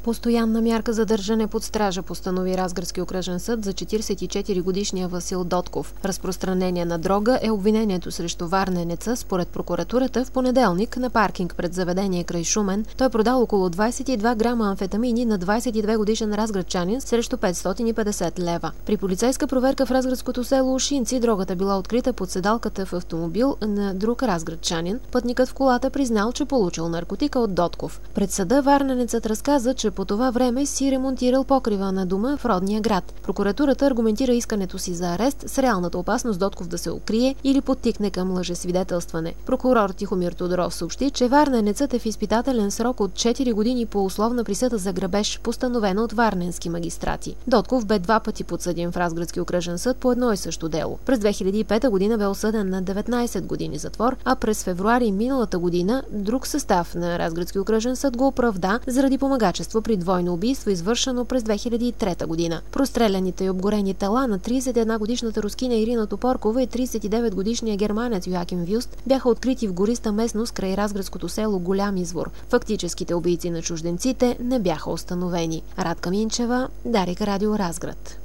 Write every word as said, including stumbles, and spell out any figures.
Постоянна мярка за държане под стража постанови Разградски окръжен съд за четиридесет и четири годишния Васил Дотков. Разпространение на дрога е обвинението срещу варненеца. Според прокуратурата в понеделник на паркинг пред заведение край Шумен той продал около двадесет и два грама амфетамини на двадесет и две годишен разградчанин срещу петстотин и петдесет лева. При полицейска проверка в разградското село Ушинци дрогата била открита под седалката в автомобил на друг разградчанин. Пътникът в колата признал, че получил наркотика от Дотков. Пред съда варненецът разказа, че по това време си ремонтирал покрива на дома в родния град. Прокуратурата аргументира искането си за арест с реалната опасност Дотков да се укрие или подтикне към лъжесвидетелстване. Прокурор Тихомир Тодоров съобщи, че варненецът е в изпитателен срок от четири години по условна присъда за грабеж, постановена от варненски магистрати. Дотков бе два пъти подсъден в Разградски окръжен съд по едно и също дело. През две хиляди и пета година бе осъден на деветнадесет години затвор, а през февруари миналата година друг състав на Разградски окръжен съд го оправда заради помагачество при двойно убийство, извършено през две хиляди и трета година. Простреляните и обгорени тела на тридесет и една годишната рускиня Ирина Топоркова и тридесет и девет годишния германец Йоаким Вюст бяха открити в гориста местност край разградското село Голям извор. Фактическите убийци на чужденците не бяха установени. Радка Минчева, Дарик Радио Разград.